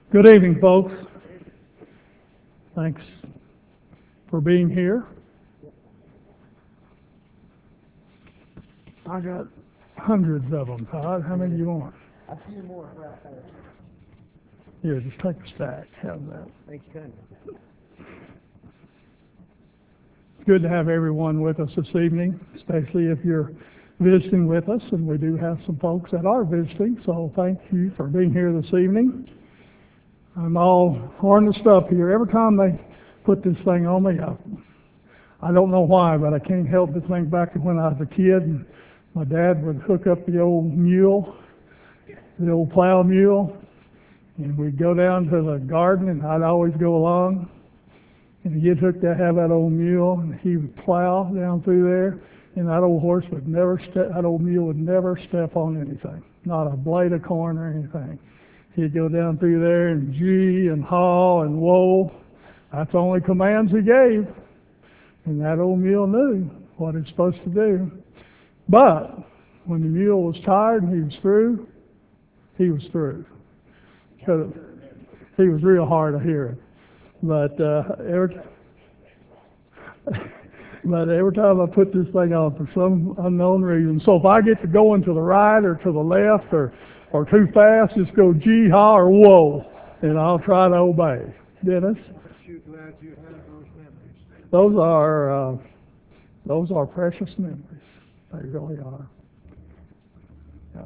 Good evening, folks. Thanks for being here. I got hundreds of them, Todd. How many do you want? A few more right there. Here, just take a stack. Have that. Thanks, kindly. It's good to have everyone with us this evening, especially if you're visiting with us, and we do have some folks that are visiting, so thank you for being here this evening. I'm all harnessed up here. Every time they put this thing on me, I don't know why, but I can't help but think back to when I was a kid, and my dad would hook up the old mule, the old plow mule, and we'd go down to the garden, and I'd always go along, and he'd hook to have that old mule, and he would plow down through there, and that old horse would never that old mule would never step on anything, not a blade of corn or anything. He'd go down through there and gee and haw and whoa. That's the only commands he gave. And that old mule knew what it's supposed to do. But when the mule was tired and he was through, he was through. He was real hard of hearing. But every time I put this thing on for some unknown reason, so if I get to going to the right or to the left or too fast, just go gee, haw, or whoa, and I'll try to obey. Dennis? Glad you have those memories. Those are precious memories. They really are. Yeah.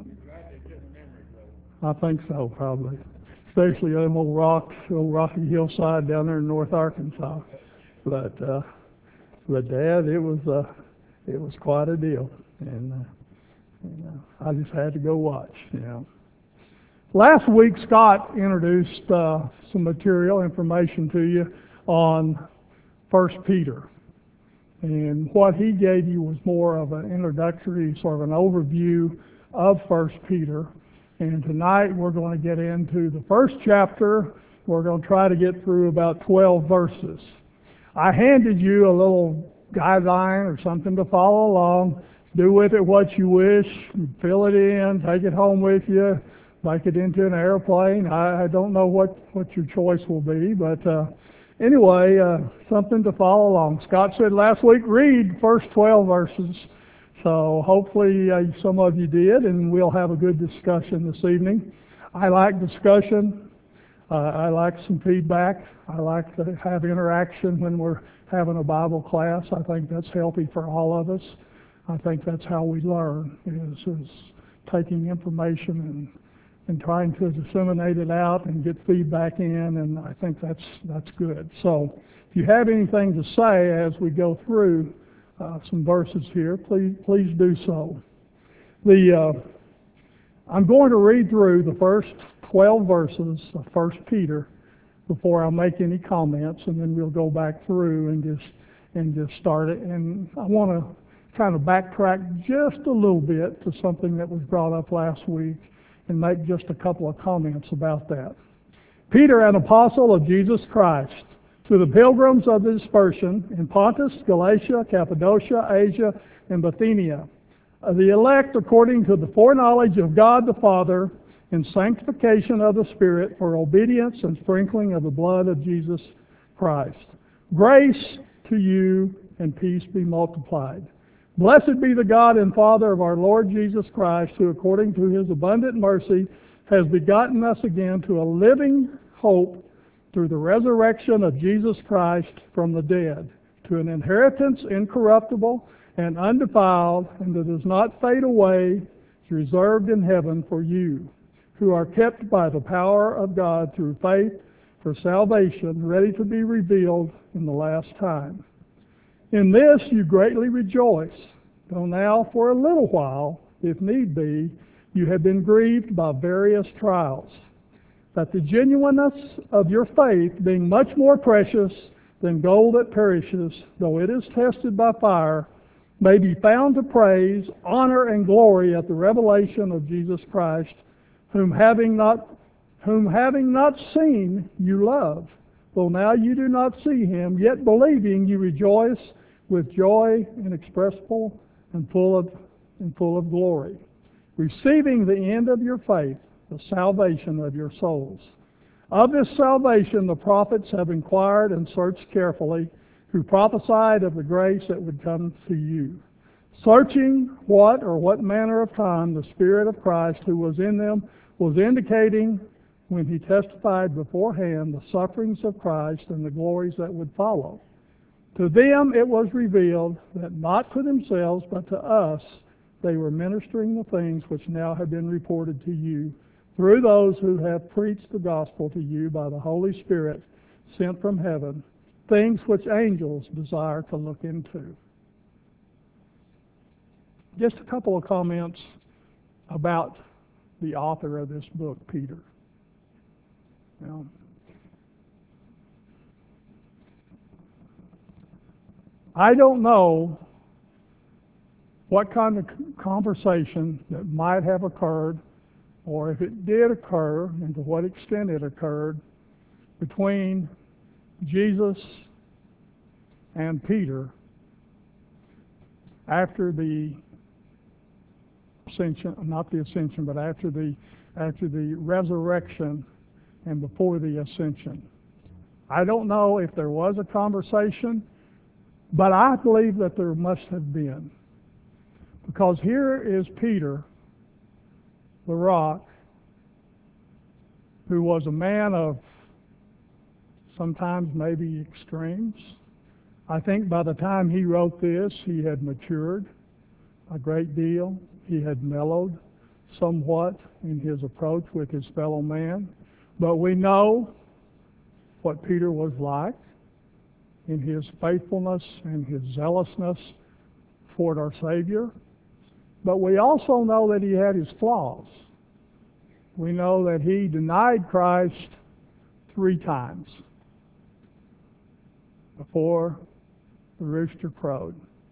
I think so, probably. Especially them old rocks, old rocky hillside down there in North Arkansas. But Dad, it was quite a deal, and I just had to go watch. Last week, Scott introduced some material, information to you on 1 Peter. And what he gave you was more of an introductory, sort of an overview of 1 Peter. And tonight we're going to get into the first chapter. We're going to try to get through about 12 verses. I handed you a little guideline or something to follow along. Do with it what you wish. Fill it in. Take it home with you. Make it into an airplane. I don't know what your choice will be, but anyway, something to follow along. Scott said last week, read the first 12 verses. So hopefully some of you did, and we'll have a good discussion this evening. I like discussion. I like some feedback. I like to have interaction when we're having a Bible class. I think that's healthy for all of us. I think that's how we learn, is taking information and trying to disseminate it out and get feedback in, and I think that's good. So if you have anything to say as we go through some verses here, please do so. I'm going to read through the first 12 verses of 1 Peter before I make any comments, and then we'll go back through and just start it. And I want to kind of backtrack just a little bit to something that was brought up last week and make just a couple of comments about that. Peter, an apostle of Jesus Christ, to the pilgrims of the dispersion in Pontus, Galatia, Cappadocia, Asia, and Bithynia, the elect according to the foreknowledge of God the Father, in sanctification of the Spirit, for obedience and sprinkling of the blood of Jesus Christ. Grace to you and peace be multiplied. Blessed be the God and Father of our Lord Jesus Christ, who according to His abundant mercy has begotten us again to a living hope through the resurrection of Jesus Christ from the dead, to an inheritance incorruptible and undefiled, and that does not fade away, is reserved in heaven for you, who are kept by the power of God through faith for salvation, ready to be revealed in the last time. In this you greatly rejoice, though now for a little while, if need be, you have been grieved by various trials, that the genuineness of your faith, being much more precious than gold that perishes, though it is tested by fire, may be found to praise, honor, and glory at the revelation of Jesus Christ, whom having not seen you love, though now you do not see Him, yet believing you rejoice with joy inexpressible and full of glory, receiving the end of your faith, the salvation of your souls. Of this salvation the prophets have inquired and searched carefully, who prophesied of the grace that would come to you, searching what manner of time the Spirit of Christ who was in them was indicating when he testified beforehand the sufferings of Christ and the glories that would follow. To them it was revealed that not to themselves but to us they were ministering the things which now have been reported to you through those who have preached the gospel to you by the Holy Spirit sent from heaven, things which angels desire to look into. Just a couple of comments about the author of this book, Peter. Now, I don't know what kind of conversation that might have occurred, or if it did occur, and to what extent it occurred, between Jesus and Peter after the ascension, not the ascension, but after the resurrection and before the ascension. I don't know if there was a conversation, but I believe that there must have been. Because here is Peter, the rock, who was a man of sometimes maybe extremes. I think by the time he wrote this, he had matured a great deal. He had mellowed somewhat in his approach with his fellow man. But we know what Peter was like in his faithfulness and his zealousness toward our Savior. But we also know that he had his flaws. We know that he denied Christ 3 times before the rooster crowed.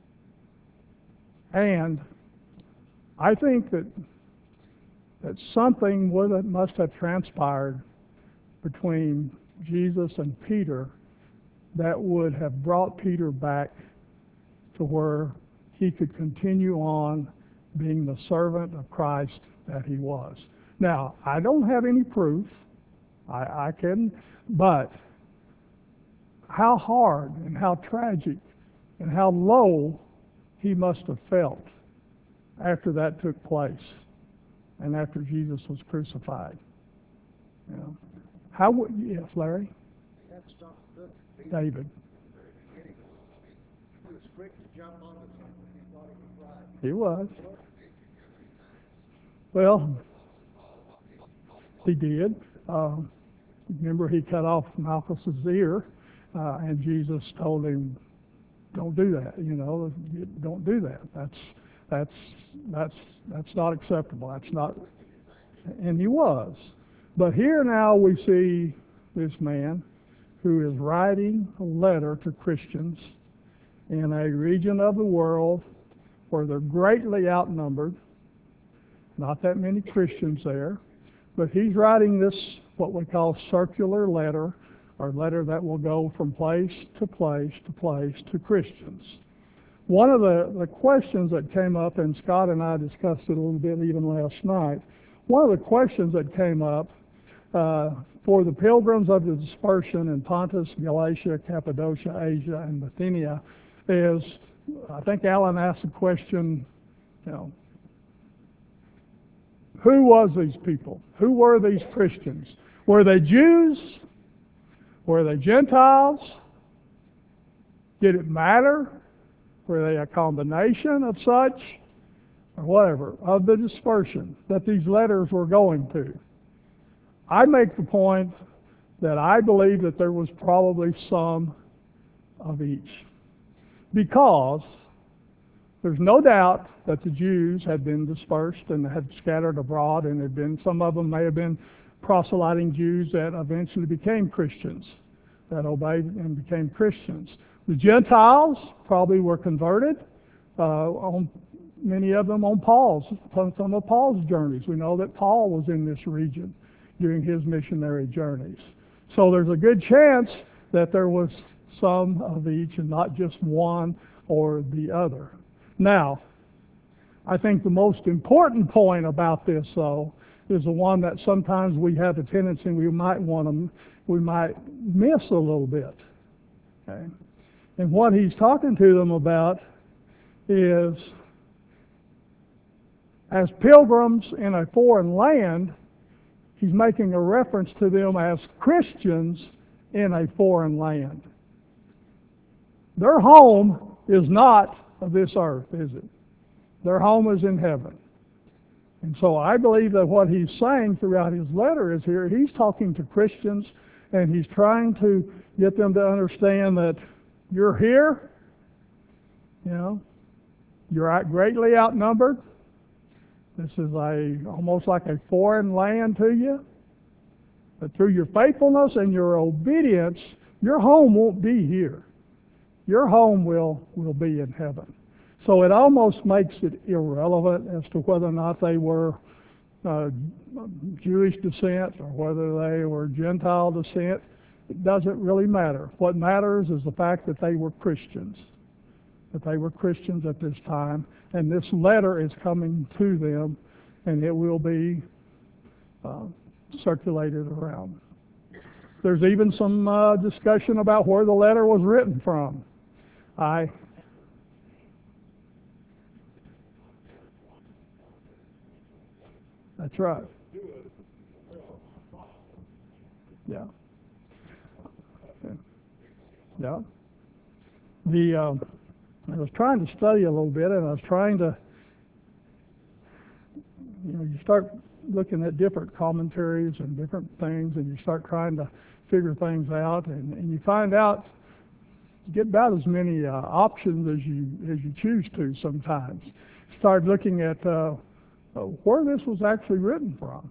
And I think that something must have transpired between Jesus and Peter that would have brought Peter back to where he could continue on being the servant of Christ that he was. Now, I don't have any proof, I can, but how hard and how tragic and how low he must have felt after that took place and after Jesus was crucified. You know, how would, yes, Larry? David. He was quick to jump on the something he thought he was right. He was. Well, he did. Remember, he cut off Malchus's ear, and Jesus told him, "Don't do that. You know, don't do that. That's not acceptable. That's not." And he was. But here now we see this man who is writing a letter to Christians in a region of the world where they're greatly outnumbered. Not that many Christians there, but he's writing this, what we call circular letter, or letter that will go from place to place to place to Christians. One of the questions that came up, and Scott and I discussed it a little bit even last night, one of the questions that came up for the pilgrims of the dispersion in Pontus, Galatia, Cappadocia, Asia, and Bithynia is, I think Alan asked the question, you know, who was these people? Who were these Christians? Were they Jews? Were they Gentiles? Did it matter? Were they a combination of such? Or whatever, of the dispersion that these letters were going to? I make the point that I believe that there was probably some of each. Because there's no doubt that the Jews had been dispersed and had scattered abroad, and had been, some of them may have been proselyting Jews that eventually became Christians, that obeyed and became Christians. The Gentiles probably were converted, on many of them on some of Paul's journeys. We know that Paul was in this region during his missionary journeys. So there's a good chance that there was some of each and not just one or the other. Now, I think the most important point about this, though, is the one that sometimes we have a tendency we might miss a little bit. Okay? And what he's talking to them about is, as pilgrims in a foreign land, he's making a reference to them as Christians in a foreign land. Their home is not of this earth, is it? Their home is in heaven. And so I believe that what he's saying throughout his letter is here, he's talking to Christians, and he's trying to get them to understand that you're here, you're greatly outnumbered. This is almost like a foreign land to you. But through your faithfulness and your obedience, your home won't be here. Your home will be in heaven. So it almost makes it irrelevant as to whether or not they were Jewish descent or whether they were Gentile descent. It doesn't really matter. What matters is the fact that they were Christians, at this time. And this letter is coming to them, and it will be circulated around. There's even some discussion about where the letter was written from. That's right. Yeah. Yeah. I was trying to study a little bit, and I was trying to, you start looking at different commentaries and different things, and you start trying to figure things out, and you find out, you get about as many options as you choose to sometimes. Start looking at where this was actually written from.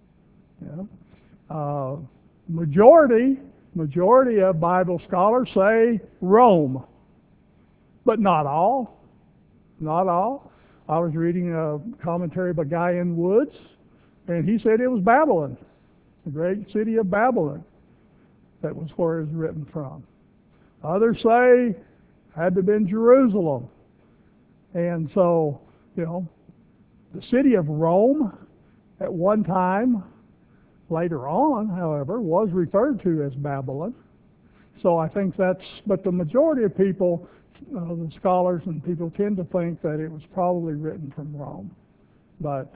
Majority of Bible scholars say Rome, but not all. Not all. I was reading a commentary by Guy N. Woods, and he said it was Babylon, the great city of Babylon. That was where it was written from. Others say it had to have been Jerusalem. And so, the city of Rome at one time, later on, however, was referred to as Babylon. So I think but the majority of people, the scholars and people tend to think that it was probably written from Rome. But,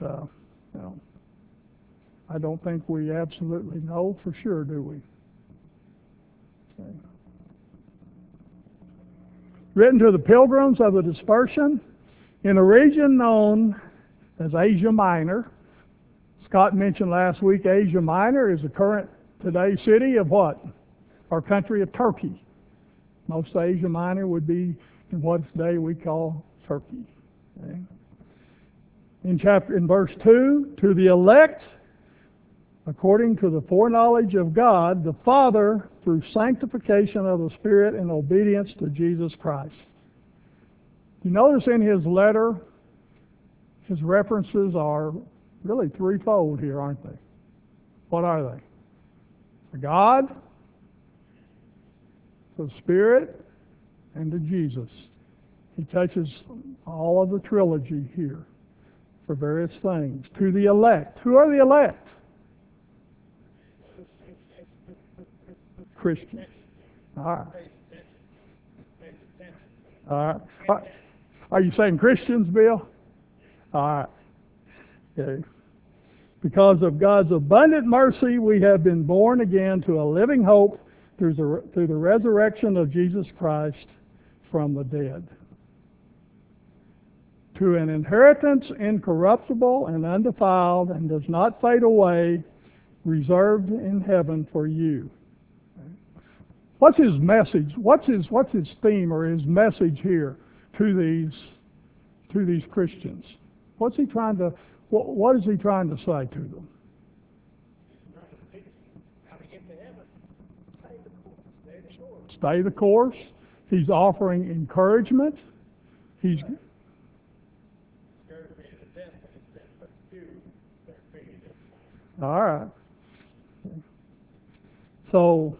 I don't think we absolutely know for sure, do we? Okay. Written to the pilgrims of the dispersion in a region known as Asia Minor. Scott mentioned last week Asia Minor is the current today city of what? Our country of Turkey. Most of Asia Minor would be in what today we call Turkey. Okay? In verse 2, to the elect, according to the foreknowledge of God, the Father, through sanctification of the Spirit and obedience to Jesus Christ. You notice in his letter, his references are really threefold here, aren't they? What are they? To God, to the Spirit, and to Jesus. He touches all of the trilogy here for various things. To the elect. Who are the elect? Christians. All right. All right. Are you saying Christians, Bill? All right. Okay. Because of God's abundant mercy, we have been born again to a living hope through the resurrection of Jesus Christ from the dead, to an inheritance incorruptible and undefiled and does not fade away, reserved in heaven for you. What's his message? What's his theme or his message here to these Christians? What is he trying to say to them? Stay the course. He's offering encouragement. He's all right. So,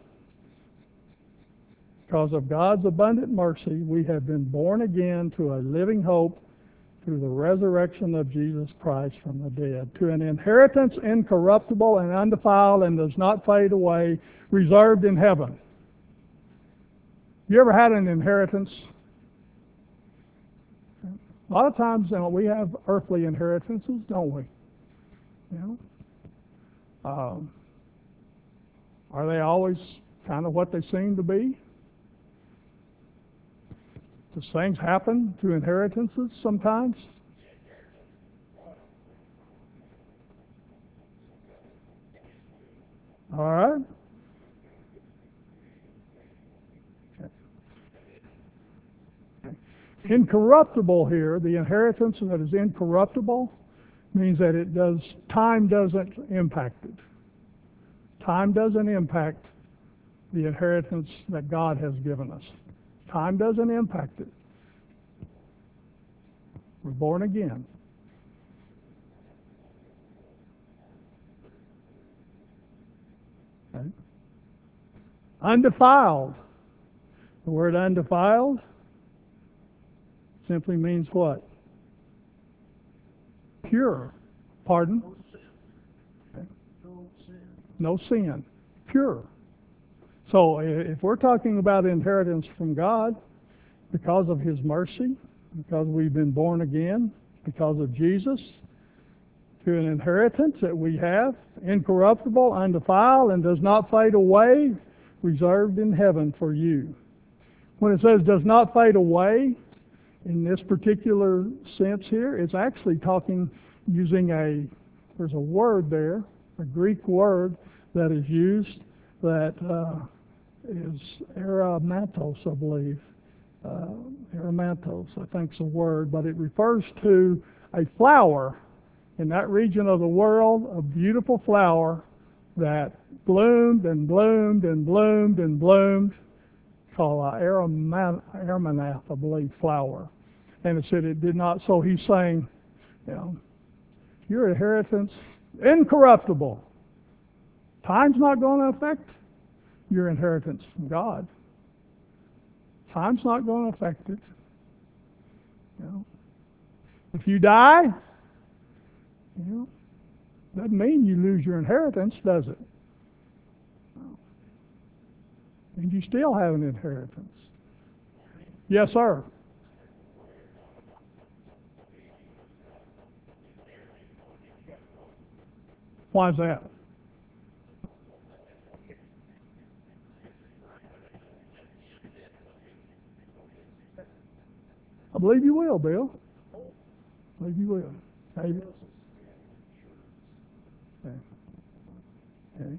because of God's abundant mercy, we have been born again to a living hope through the resurrection of Jesus Christ from the dead, to an inheritance incorruptible and undefiled and does not fade away, reserved in heaven. You ever had an inheritance? A lot of times, we have earthly inheritances, don't we? Are they always kind of what they seem to be? Does things happen to inheritances sometimes? All right. Incorruptible here, the inheritance that is incorruptible, means that time doesn't impact it. Time doesn't impact the inheritance that God has given us. Time doesn't impact it. We're born again. Okay. Undefiled. The word undefiled simply means what? Pure. Pardon? Okay. No sin. Pure. So if we're talking about inheritance from God, because of His mercy, because we've been born again, because of Jesus, to an inheritance that we have, incorruptible, undefiled, and does not fade away, reserved in heaven for you. When it says does not fade away, in this particular sense here, it's actually talking using there's a word there, a Greek word that is used that is aromatos, I believe. Aromatos, I think is a word, but it refers to a flower in that region of the world, a beautiful flower that bloomed and bloomed and bloomed and bloomed, called aromath, I believe, flower. And it said it did not, so he's saying, your inheritance, incorruptible. Time's not going to affect your inheritance from God. Time's not going to affect it. If you die, doesn't mean you lose your inheritance, does it? No. And you still have an inheritance. Yes, sir. Why is that? I believe you will, Bill. I believe you will. Maybe. Okay. Okay.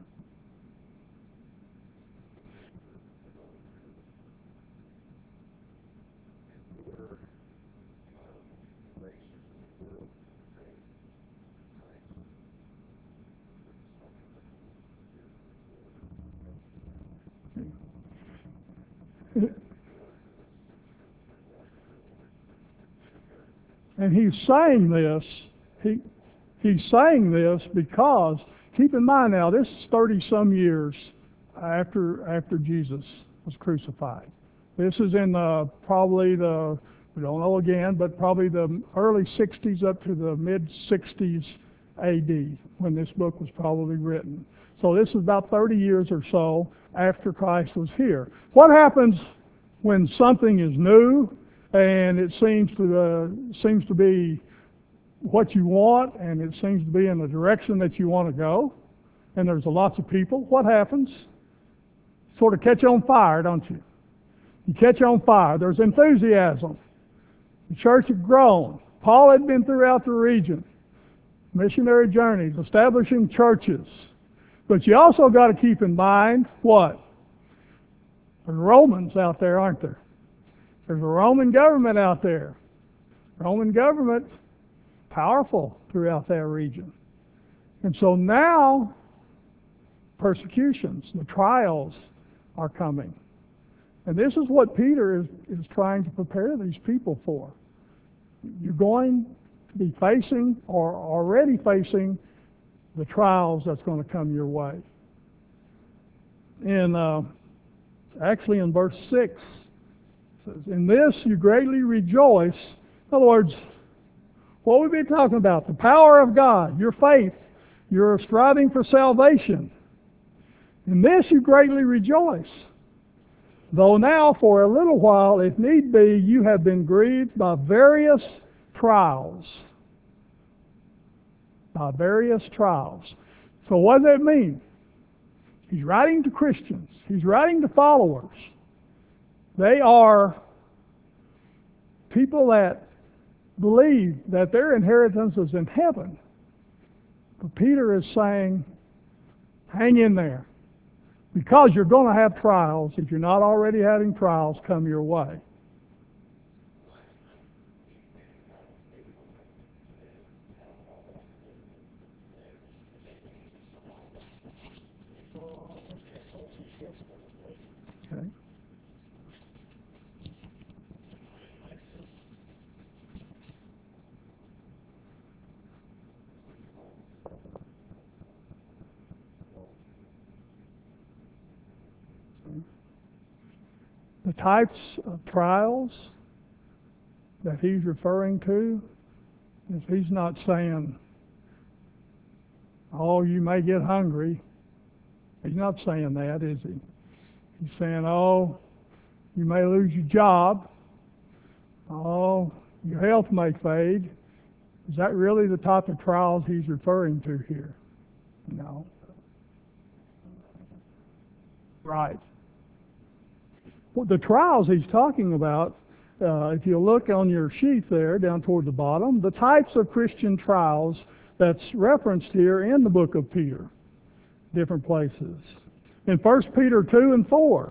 And he's saying this, he's saying this because, keep in mind now, this is 30-some years after Jesus was crucified. This is in probably we don't know again, but probably the early 60s up to the mid-60s AD when this book was probably written. So this is about 30 years or so after Christ was here. What happens when something is new and it seems to be what you want, and it seems to be in the direction that you want to go, and there's lots of people? What happens? Sort of catch on fire, don't you? You catch on fire. There's enthusiasm. The church had grown. Paul had been throughout the region, missionary journeys, establishing churches. But you also got to keep in mind what? There's Romans out there, aren't there? There's a Roman government out there. Roman government, powerful throughout that region. And so now, persecutions, the trials are coming. And this is what Peter is trying to prepare these people for. You're going to be facing, or already facing, the trials that's going to come your way. Actually in verse 6, it says, in this you greatly rejoice. In other words, What we've been talking about, the power of God, your faith, your striving for salvation. In this you greatly rejoice. Though now for a little while, if need be, you have been grieved by various trials. By various trials. So what does that mean? He's writing to Christians. He's writing to followers. They are people that believe that their inheritance is in heaven. But Peter is saying, hang in there. Because you're going to have trials. If you're not already having trials, come your way. Okay. The types of trials that he's referring to is he's not saying, oh, you may get hungry. He's not saying that, is he? He's saying, oh, you may lose your job. Oh, your health may fade. Is that really the type of trials he's referring to here? No. Right. Well, the trials he's talking about, if you look on your sheet there, down toward the bottom, the types of Christian trials that's referenced here in the book of Peter, different places. In 1 Peter 2 and 4.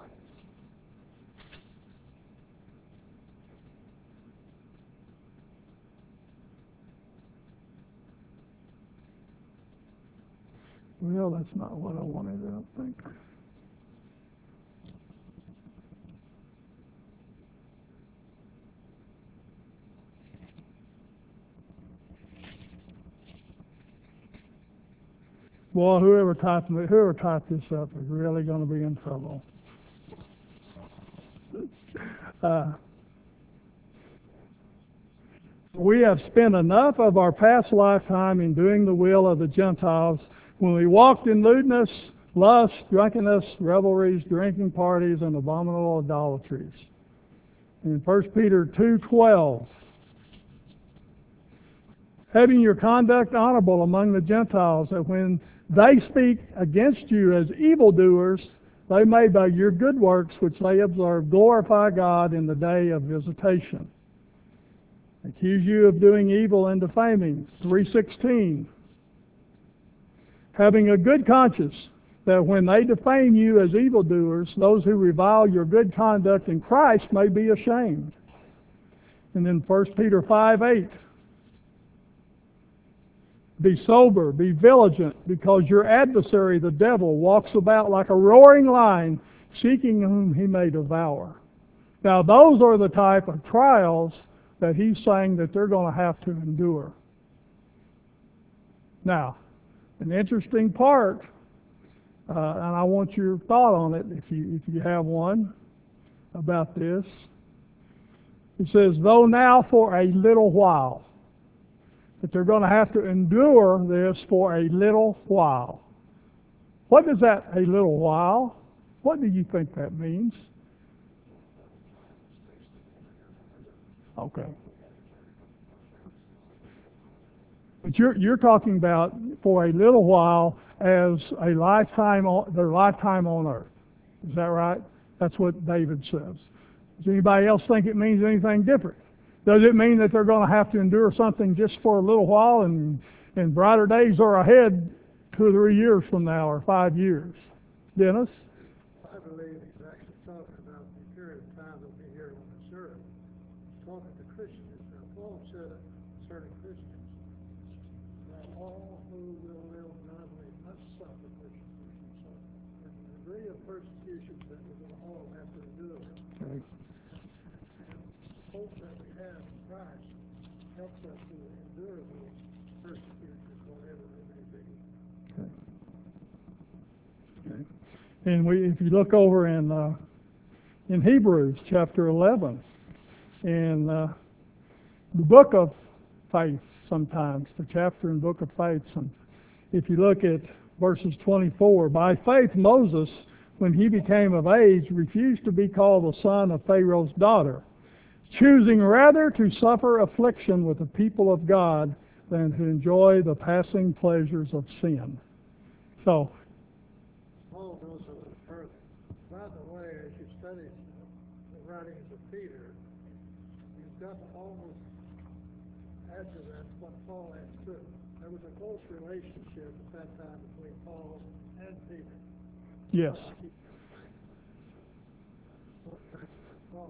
Well, that's not what I wanted, I don't think. Well, whoever typed this up is really going to be in trouble. We have spent enough of our past lifetime in doing the will of the Gentiles when we walked in lewdness, lust, drunkenness, revelries, drinking parties, and abominable idolatries. In 1 Peter 2:12, having your conduct honorable among the Gentiles, that when they speak against you as evildoers, they may by your good works which they observe glorify God in the day of visitation. Accuse you of doing evil and defaming. 3:16. Having a good conscience, that when they defame you as evildoers, those who revile your good conduct in Christ may be ashamed. And then 1 Peter 5:8. Be sober, be vigilant, because your adversary, the devil, walks about like a roaring lion, seeking whom he may devour. Now, those are the type of trials that he's saying that they're going to have to endure. Now, an interesting part, and I want your thought on it, if you have one, about this. It says, though now for a little while. That they're going to have to endure this for a little while. What does that, a little while? What do you think that means? Okay. But you're talking about for a little while as a lifetime, their lifetime on earth. Is that right? That's what David says. Does anybody else think it means anything different? Does it mean that they're going to have to endure something just for a little while and brighter days are ahead 2 or 3 years from now or 5 years? Dennis? I believe he's actually talking about the period of time that we here on this earth. He's talking to Christians. Now, Paul said concerning Christians, that all who will live godly must suffer persecution. So there's a degree of persecution that we're going to all have to endure. Okay. Hope that we have in Christ helps us to endure those persecutions, whatever they may be. Okay. And if you look over in Hebrews chapter 11, in the book of faith, sometimes, the chapter in Book of Faith. If you look at verses 24, by faith Moses, when he became of age, refused to be called the son of Pharaoh's daughter, choosing rather to suffer affliction with the people of God than to enjoy the passing pleasures of sin. So, Paul goes a little further. By the way, as you study the writings of Peter, you've got to almost add to that what Paul adds to it. There was a close relationship at that time between Paul and Peter. yes. Paul.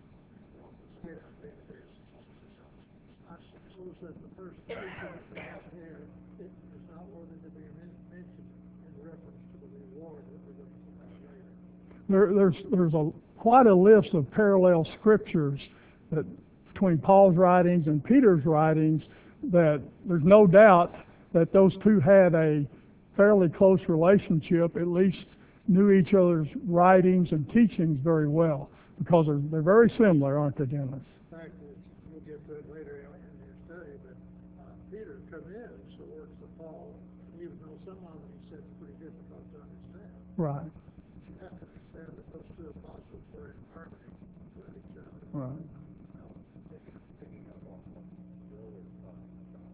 I suppose that the first preaching that we have here it is not worthy to be mentioned in reference to the reward that we're going to have later. There's quite a list of parallel scriptures that between Paul's writings and Peter's writings that there's no doubt that those two had a fairly close relationship, at least knew each other's writings and teachings very well, because they're very similar, aren't they, Dennis? In fact, we'll get to it later in your study, but Peter commends the works of Paul, even though some of them he said is pretty difficult to understand. Right. You have to understand that those two apostles were in harmony with each other. Right. Picking up on what Bill was talking about,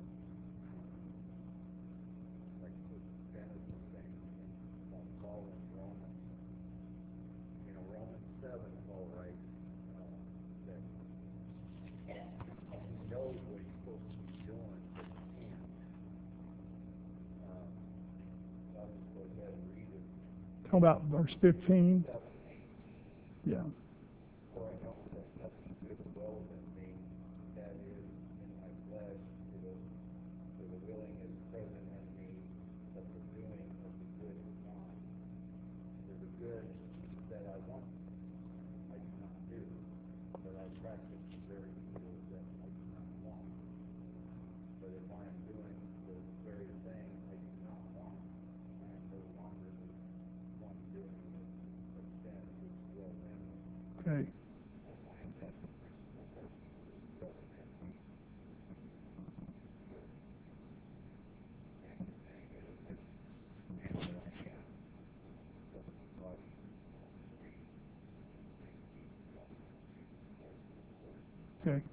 like Dennis was saying, about Paul in Romans. You know, Romans 7, Paul writes that he knows what he's supposed to be doing, but he can't. I'll just go ahead and read it. Talking about verse 15. 7, 8. Yeah. For I know that nothing good dwells in me, that is, in my flesh, for the willing is present in me, but the doing of the good is not. For the good that I want, I do not do, but I practice the very evil that I do not want. But if I am doing the very thing I do not want, I am no longer the one doing it, but sin which dwells in me. Okay. Okay.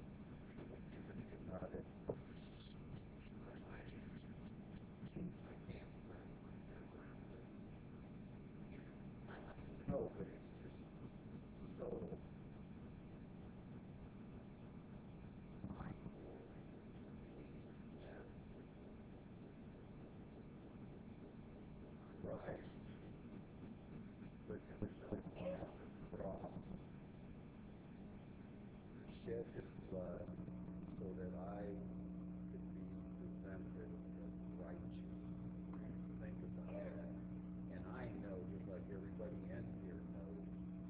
Shed his blood so that I could be presented as righteous. Think about that. And I know, just like everybody in here knows,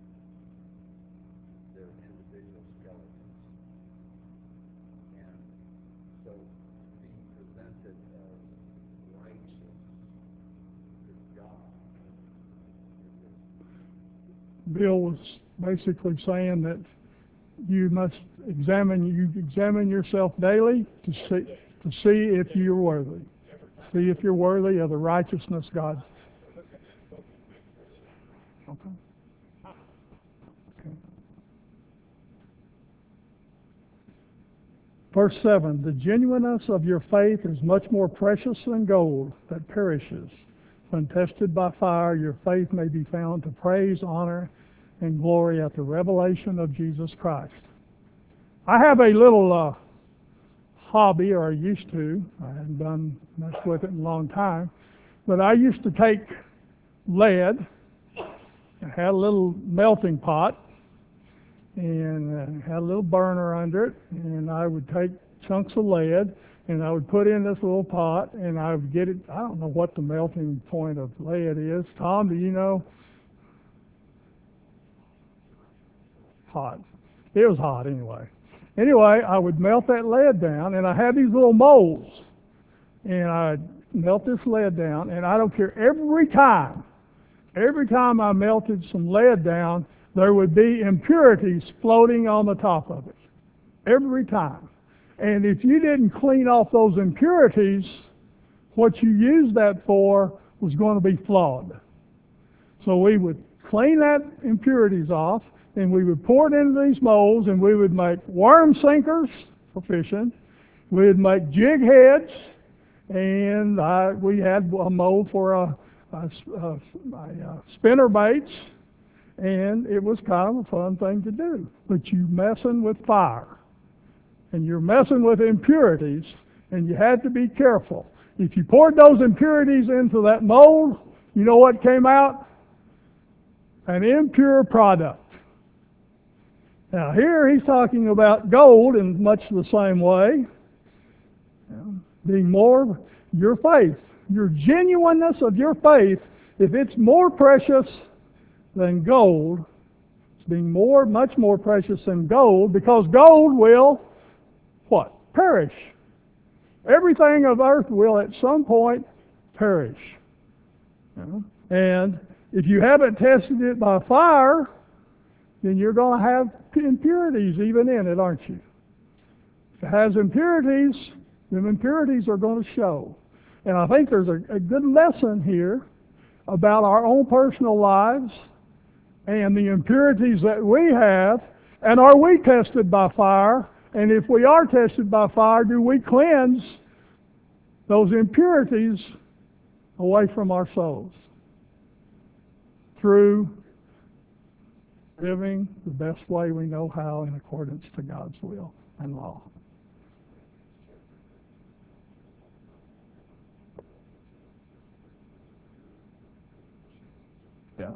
they're individual skeletons. And so being presented as righteous to God is Bill was basically saying that you must examine yourself daily to see if you're worthy. See if you're worthy of the righteousness God. Okay. Okay. Verse 7, the genuineness of your faith is much more precious than gold that perishes. When tested by fire, your faith may be found to praise, honor, and glory at the revelation of Jesus Christ. I have a little hobby, or I used to. I haven't messed with it in a long time. But I used to take lead, and had a little melting pot, and had a little burner under it, and I would take chunks of lead, and I would put in this little pot, and I would get it. I don't know what the melting point of lead is. Tom, do you know? Hot. It was hot anyway. Anyway, I would melt that lead down, and I had these little molds, and I'd melt this lead down, and I don't care, every time I melted some lead down, there would be impurities floating on the top of it. Every time. And if you didn't clean off those impurities, what you used that for was going to be flawed. So we would clean that impurities off, and we would pour it into these molds, and we would make worm sinkers for fishing. We'd make jig heads, and we had a mold for a spinner baits, and it was kind of a fun thing to do. But you messing with fire, and you're messing with impurities, and you had to be careful. If you poured those impurities into that mold, you know what came out? An impure product. Now here he's talking about gold in much the same way, being more your faith, your genuineness of your faith. If it's more precious than gold, it's being much more precious than gold, because gold will, what? Perish. Everything of earth will at some point perish. And if you haven't tested it by fire, then you're going to have impurities even in it, aren't you? If it has impurities, then impurities are going to show. And I think there's a good lesson here about our own personal lives and the impurities that we have, and are we tested by fire? And if we are tested by fire, do we cleanse those impurities away from our souls through living the best way we know how in accordance to God's will and law? Yeah.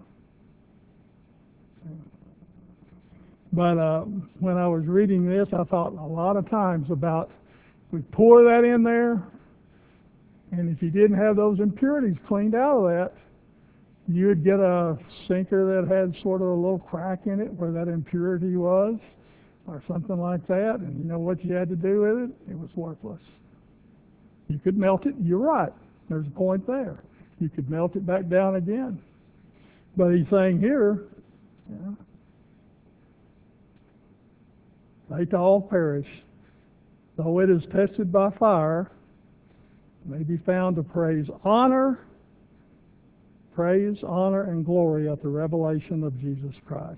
But when I was reading this, I thought a lot of times about, we pour that in there, and if you didn't have those impurities cleaned out of that, you would get a sinker that had sort of a little crack in it where that impurity was, or something like that, and you know what you had to do with it? It was worthless. You could melt it, you're right, there's a point there. You could melt it back down again. But he's saying here, they all perish, though it is tested by fire, may be found to praise, honor, and glory at the revelation of Jesus Christ,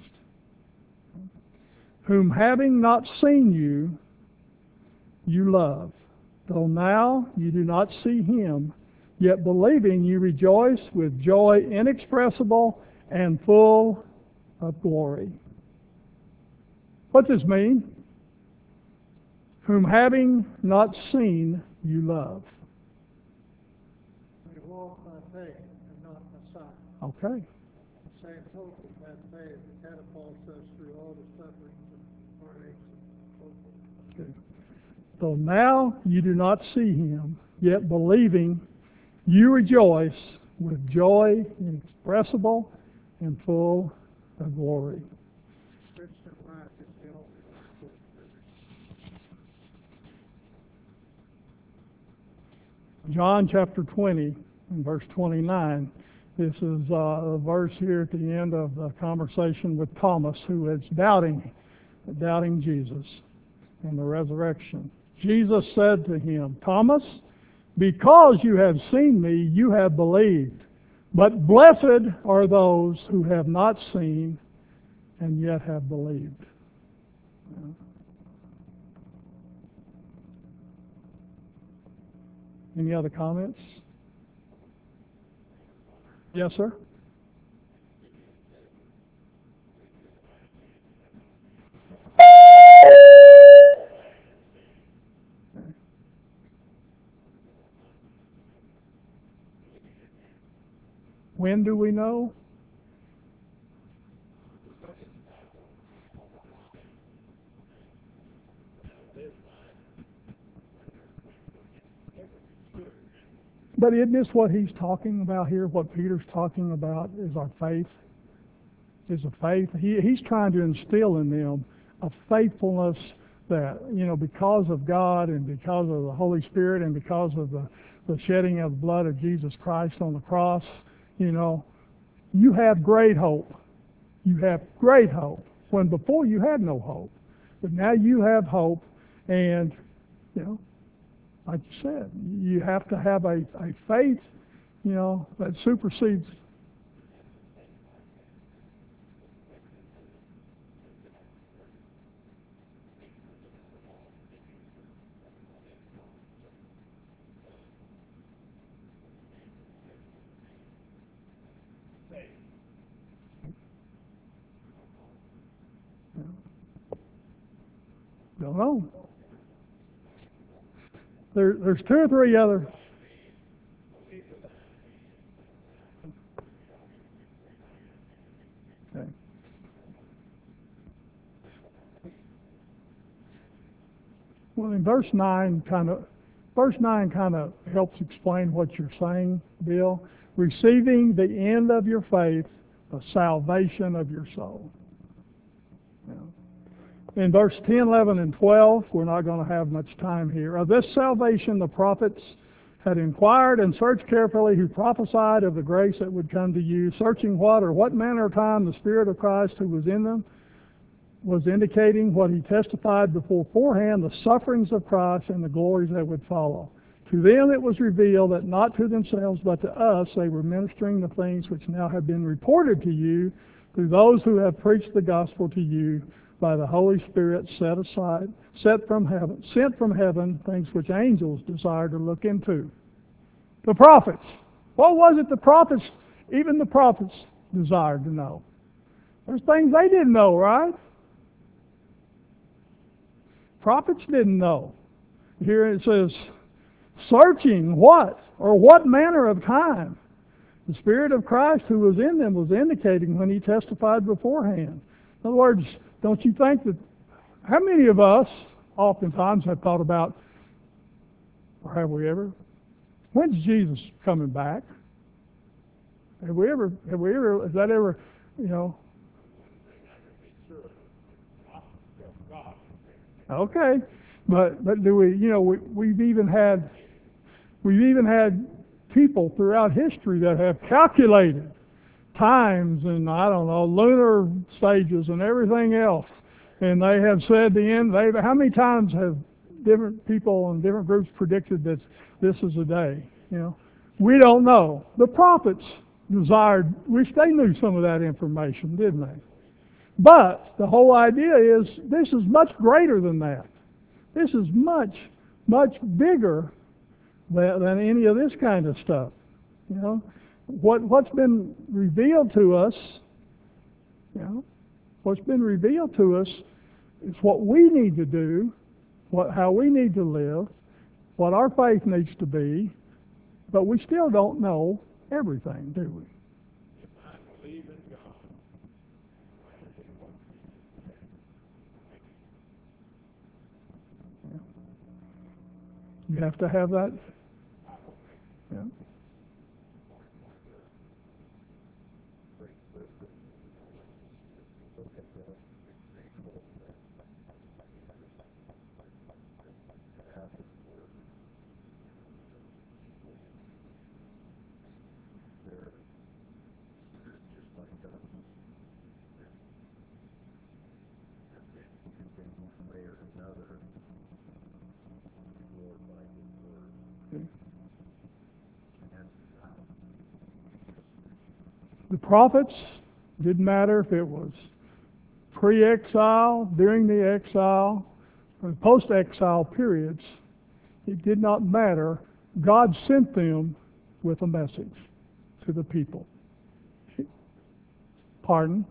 whom having not seen you, you love. Though now you do not see him, yet believing you rejoice with joy inexpressible and full of glory. What does this mean? Whom having not seen, you love. We walk by faith and not by sight. Okay. The same hope of that faith catapults us through all the sufferings and heartaches and so forth. Okay. Though now you do not see him, yet believing you rejoice with joy inexpressible and full of glory. Christian life is built. John chapter 20 and verse 29. This is a verse here at the end of the conversation with Thomas, who is doubting Jesus and the resurrection. Jesus said to him, Thomas, because you have seen me, you have believed. But blessed are those who have not seen and yet have believed. Any other comments? Yes, sir? When do we know? But isn't this what he's talking about here? What Peter's talking about is our faith. Is a faith. He's trying to instill in them a faithfulness that, because of God and because of the Holy Spirit and because of the shedding of the blood of Jesus Christ on the cross, you have great hope. You have great hope when before you had no hope. But now you have hope, and You know, like you said, you have to have a faith, that supersedes. Don't know. There's two or three other. Okay. Well, in verse 9 kind of helps explain what you're saying, Bill. Receiving the end of your faith, the salvation of your soul. In verse 10, 11, and 12, we're not going to have much time here. Of this salvation the prophets had inquired and searched carefully, who prophesied of the grace that would come to you, searching what manner of time the Spirit of Christ who was in them was indicating what he testified beforehand, the sufferings of Christ and the glories that would follow. To them it was revealed that not to themselves but to us they were ministering the things which now have been reported to you through those who have preached the gospel to you by the Holy Spirit sent from heaven, things which angels desire to look into. The prophets. What was it even the prophets desired to know? There's things they didn't know, right? Prophets didn't know. Here it says, searching what? Or what manner of time? The Spirit of Christ who was in them was indicating when he testified beforehand. In other words, don't you think that, how many of us oftentimes have thought about, or have we ever, when's Jesus coming back? Has that ever, okay, but do we've even had people throughout history that have calculated times and lunar stages and everything else, and they have said the end. How many times have different people and different groups predicted that this is a day? We don't know. The prophets wish they knew some of that information, didn't they? But the whole idea is this is much greater than that. This is much, much bigger than any of this kind of stuff. What's been revealed to us, what's been revealed to us is what we need to do, how we need to live, what our faith needs to be, but we still don't know everything, do we? I believe in God. You have to have that. Yeah. The prophets, didn't matter if it was pre-exile, during the exile, or the post-exile periods, it did not matter. God sent them with a message to the people. Pardon?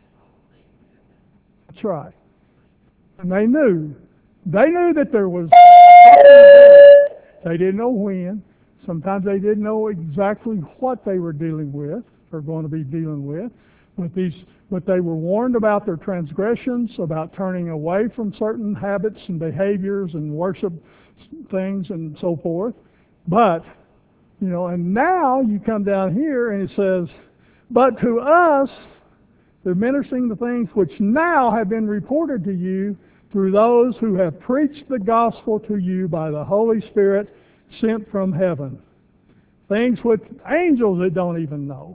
That's right. And they knew that there was, they didn't know when. Sometimes they didn't know exactly what they were dealing with, or going to be dealing with these, but they were warned about their transgressions, about turning away from certain habits and behaviors and worship things and so forth. But, and now you come down here and it says, but to us, they're ministering the things which now have been reported to you through those who have preached the gospel to you by the Holy Spirit sent from heaven. Things which angels that don't even know.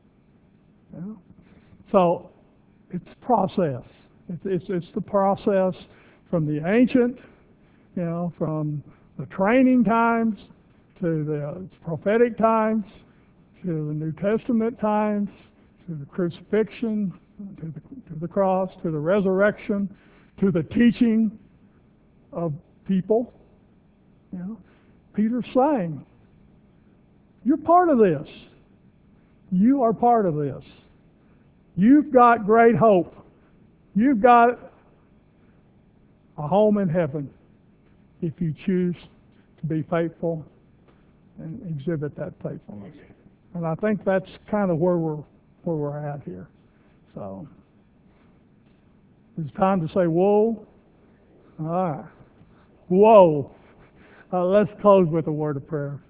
So it's process. It's the process from the ancient you know, from the training times to the prophetic times to the New Testament times to the crucifixion, to the cross, to the resurrection, to the teaching of people. You know, Peter's saying, you're part of this. You are part of this. You've got great hope. You've got a home in heaven if you choose to be faithful and exhibit that faithfulness. And I think that's kind of where we're at here. So it's time to say whoa. All right. Whoa. Let's close with a word of prayer.